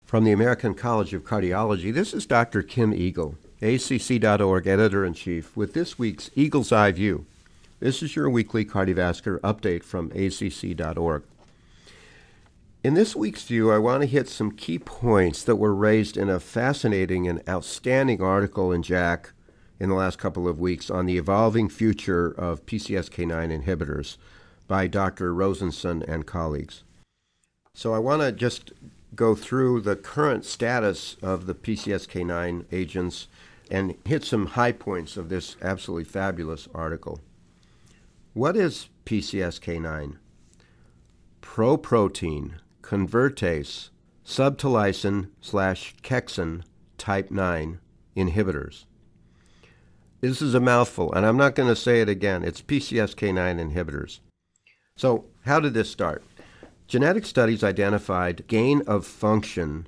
From the American College of Cardiology, this is Dr. Kim Eagle, ACC.org Editor-in-Chief, with this week's Eagle's Eye View. This is your weekly cardiovascular update from ACC.org. In this week's view, I want to hit some key points that were raised in a fascinating and outstanding article in JACC in the last couple of weeks on the evolving future of PCSK9 inhibitors by Dr. Rosenson and colleagues. So I want to just go through the current status of the PCSK9 agents and hit some high points of this absolutely fabulous article. What is PCSK9? Proprotein convertase subtilisin/kexin type 9 inhibitors. This is a mouthful, and I'm not going to say it again. It's PCSK9 inhibitors. So how did this start? Genetic studies identified gain-of-function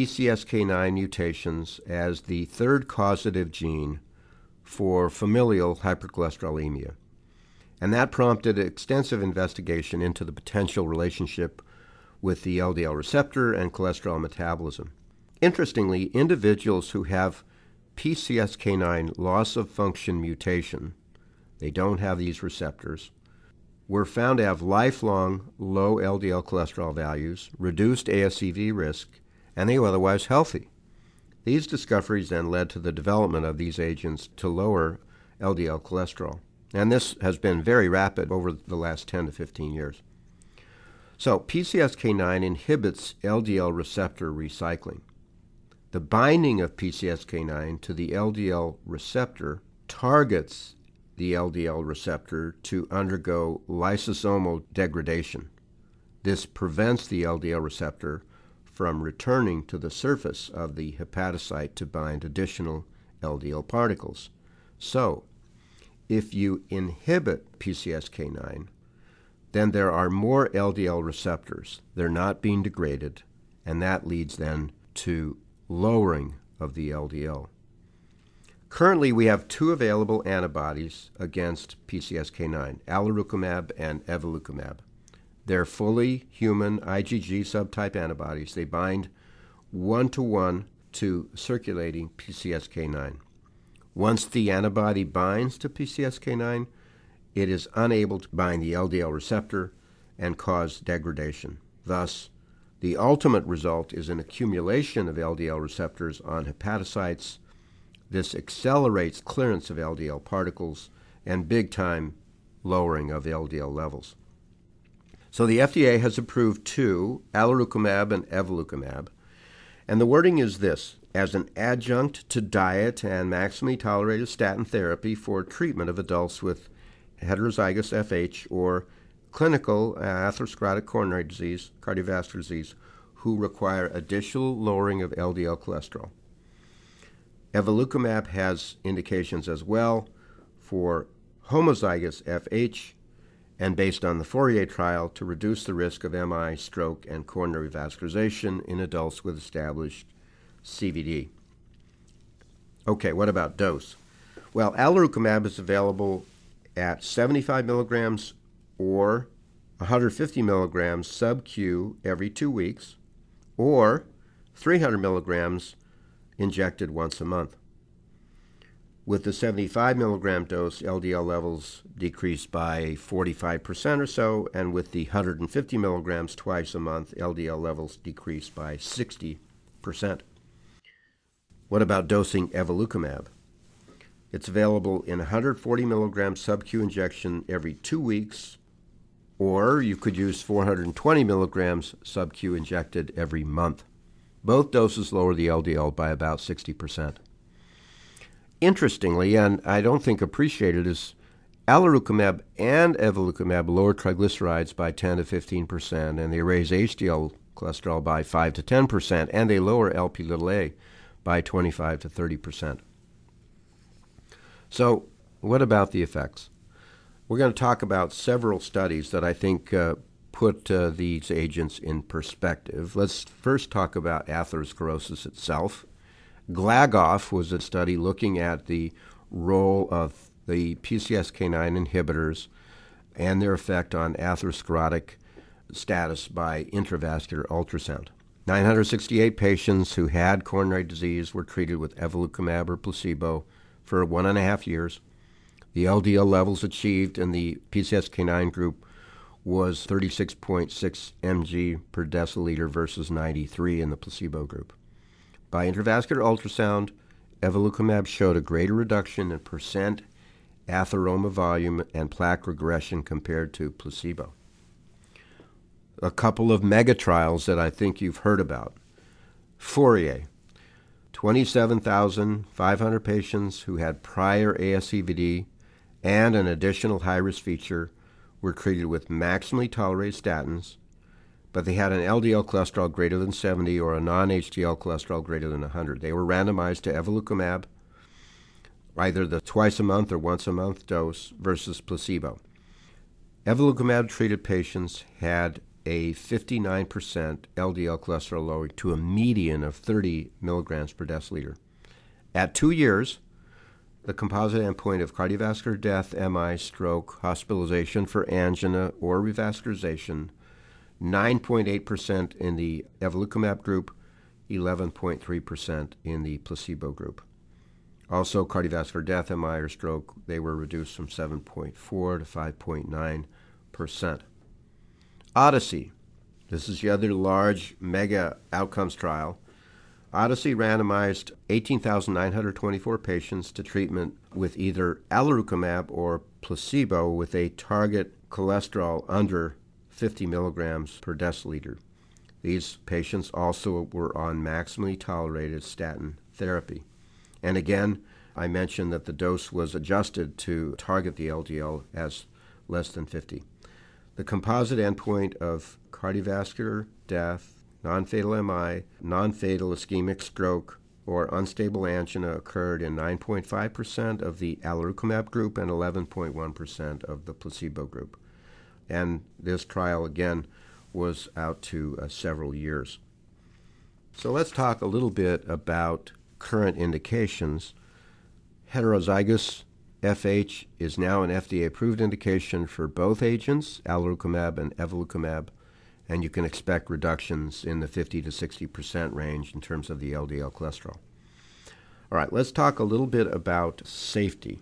PCSK9 mutations as the third causative gene for familial hypercholesterolemia. And that prompted extensive investigation into the potential relationship with the LDL receptor and cholesterol metabolism. Interestingly, individuals who have PCSK9 loss-of-function mutation, they don't have these receptors, were found to have lifelong low LDL cholesterol values, reduced ASCV risk, and they were otherwise healthy. These discoveries then led to the development of these agents to lower LDL cholesterol. And this has been very rapid over the last 10 to 15 years. So PCSK9 inhibits LDL receptor recycling. The binding of PCSK9 to the LDL receptor targets the LDL receptor to undergo lysosomal degradation. This prevents the LDL receptor from returning to the surface of the hepatocyte to bind additional LDL particles. So, if you inhibit PCSK9, then there are more LDL receptors. They're not being degraded, and that leads then to lowering of the LDL. Currently, we have two available antibodies against PCSK9, alirocumab and evolocumab. They're fully human IgG subtype antibodies. They bind 1-to-1 to circulating PCSK9. Once the antibody binds to PCSK9, it is unable to bind the LDL receptor and cause degradation. Thus, the ultimate result is an accumulation of LDL receptors on hepatocytes. This accelerates clearance of LDL particles and big-time lowering of LDL levels. So the FDA has approved two, alirocumab and evolocumab, and the wording is this: as an adjunct to diet and maximally tolerated statin therapy for treatment of adults with heterozygous FH or clinical atherosclerotic coronary disease, cardiovascular disease, who require additional lowering of LDL cholesterol. Evolocumab has indications as well for homozygous FH and based on the Fourier trial to reduce the risk of MI, stroke, and coronary vascularization in adults with established CVD. Okay, what about dose? Well, alirocumab is available at 75 milligrams or 150 milligrams sub-Q every 2 weeks, or 300 milligrams injected once a month. With the 75 milligram dose, LDL levels decrease by 45% or so, and with the 150 milligrams twice a month, LDL levels decrease by 60%. What about dosing evolocumab? It's available in 140 milligram sub-Q injection every 2 weeks, or you could use 420 milligrams sub-Q injected every month. Both doses lower the LDL by about 60%. Interestingly, and I don't think appreciated, is alirocumab and evolocumab lower triglycerides by 10 to 15%, and they raise HDL cholesterol by 5 to 10%, and they lower Lp(a) by 25 to 30%. So what about the effects? We're going to talk about several studies that I think put these agents in perspective. Let's first talk about atherosclerosis itself. GLAGOF was a study looking at the role of the PCSK9 inhibitors and their effect on atherosclerotic status by intravascular ultrasound. 968 patients who had coronary disease were treated with evolocumab or placebo for 1.5 years. The LDL levels achieved in the PCSK9 group was 36.6 mg per deciliter versus 93 in the placebo group. By intravascular ultrasound, evolocumab showed a greater reduction in percent atheroma volume and plaque regression compared to placebo. A couple of mega trials that I think you've heard about. FOURIER, 27,500 patients who had prior ASCVD and an additional high-risk feature were treated with maximally tolerated statins, but they had an LDL cholesterol greater than 70 or a non-HDL cholesterol greater than 100. They were randomized to evolocumab, either the twice-a-month or once-a-month dose versus placebo. Evolocumab-treated patients had a 59% LDL cholesterol lowering to a median of 30 milligrams per deciliter. At 2 years, the composite endpoint of cardiovascular death, MI, stroke, hospitalization for angina or revascularization, 9.8% in the evolocumab group, 11.3% in the placebo group. Also, cardiovascular death, MI, or stroke, they were reduced from 7.4 to 5.9%. Odyssey. This is the other large mega outcomes trial. Odyssey randomized 18,924 patients to treatment with either alirocumab or placebo with a target cholesterol under 50 milligrams per deciliter. These patients also were on maximally tolerated statin therapy. And again, I mentioned that the dose was adjusted to target the LDL as less than 50. The composite endpoint of cardiovascular death, non-fatal MI, non-fatal ischemic stroke, or unstable angina occurred in 9.5% of the alirocumab group and 11.1% of the placebo group. And this trial, again, was out to several years. So let's talk a little bit about current indications. Heterozygous FH is now an FDA-approved indication for both agents, alirocumab and evolocumab, and you can expect reductions in the 50 to 60% range in terms of the LDL cholesterol. All right, let's talk a little bit about safety.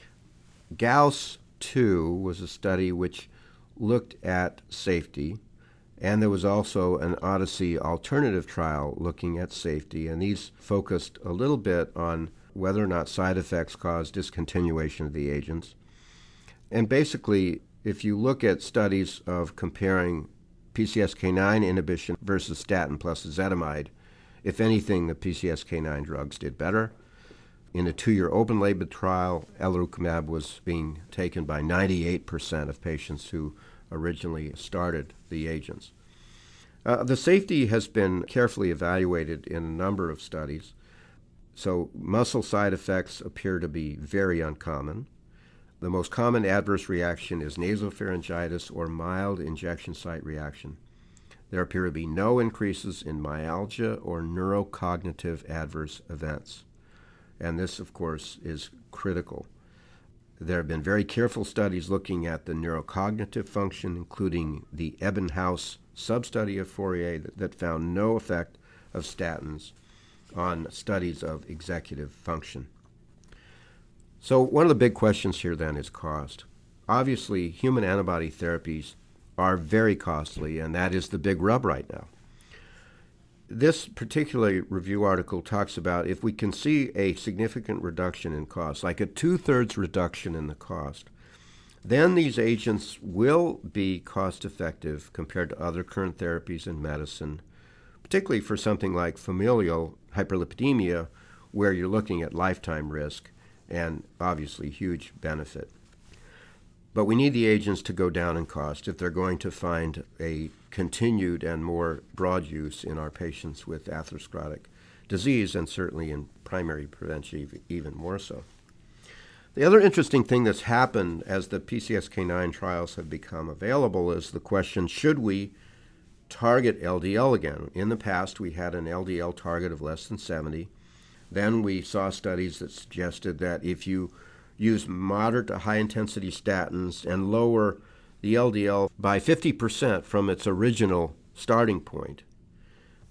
GAUSS-2 was a study which looked at safety, and there was also an Odyssey alternative trial looking at safety, and these focused a little bit on whether or not side effects cause discontinuation of the agents. And basically, if you look at studies of comparing PCSK9 inhibition versus statin plus ezetimibe, if anything, the PCSK9 drugs did better. In a 2-year open-label trial, alirocumab was being taken by 98% of patients who originally started the agents. The safety has been carefully evaluated in a number of studies. So muscle side effects appear to be very uncommon. The most common adverse reaction is nasopharyngitis or mild injection site reaction. There appear to be no increases in myalgia or neurocognitive adverse events. And this, of course, is critical. There have been very careful studies looking at the neurocognitive function, including the Ebbinghaus substudy of FOURIER that found no effect of statins on studies of executive function. So one of the big questions here then is cost. Obviously, human antibody therapies are very costly, and that is the big rub right now. This particular review article talks about if we can see a significant reduction in cost, like a 2/3 reduction in the cost, then these agents will be cost-effective compared to other current therapies in medicine, particularly for something like familial hyperlipidemia, where you're looking at lifetime risk and obviously huge benefit. But we need the agents to go down in cost if they're going to find a continued and more broad use in our patients with atherosclerotic disease, and certainly in primary prevention even more so. The other interesting thing that's happened as the PCSK9 trials have become available is the question, should we target LDL again? In the past, we had an LDL target of less than 70. Then we saw studies that suggested that if you use moderate to high-intensity statins and lower the LDL by 50% from its original starting point,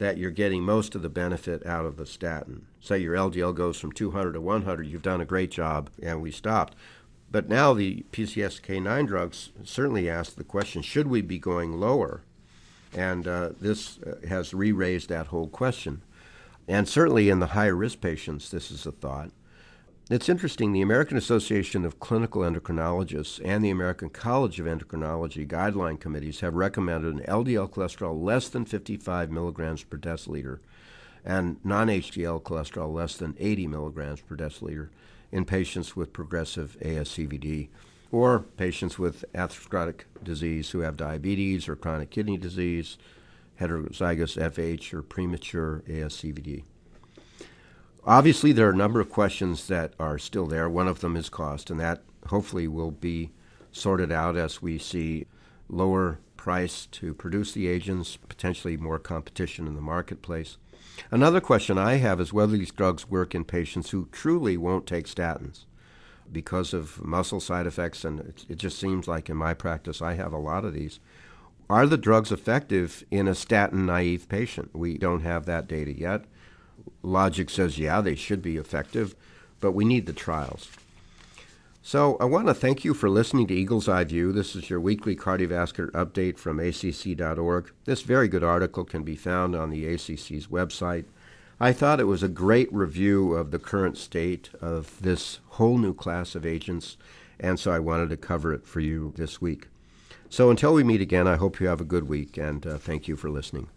that you're getting most of the benefit out of the statin. Say your LDL goes from 200 to 100, you've done a great job, and we stopped. But now the PCSK9 drugs certainly ask the question, should we be going lower? And this has re-raised that whole question. And certainly in the higher risk patients, this is a thought. It's interesting, the American Association of Clinical Endocrinologists and the American College of Endocrinology guideline committees have recommended an LDL cholesterol less than 55 milligrams per deciliter and non-HDL cholesterol less than 80 milligrams per deciliter in patients with progressive ASCVD or patients with atherosclerotic disease who have diabetes or chronic kidney disease, heterozygous FH, or premature ASCVD. Obviously, there are a number of questions that are still there. One of them is cost, and that hopefully will be sorted out as we see lower price to produce the agents, potentially more competition in the marketplace. Another question I have is whether these drugs work in patients who truly won't take statins because of muscle side effects, and it just seems like in my practice I have a lot of these. Are the drugs effective in a statin-naive patient? We don't have that data yet. Logic says, yeah, they should be effective, but we need the trials. So I want to thank you for listening to Eagle's Eye View. This is your weekly cardiovascular update from ACC.org. This very good article can be found on the ACC's website. I thought it was a great review of the current state of this whole new class of agents, and so I wanted to cover it for you this week. So until we meet again, I hope you have a good week, and thank you for listening.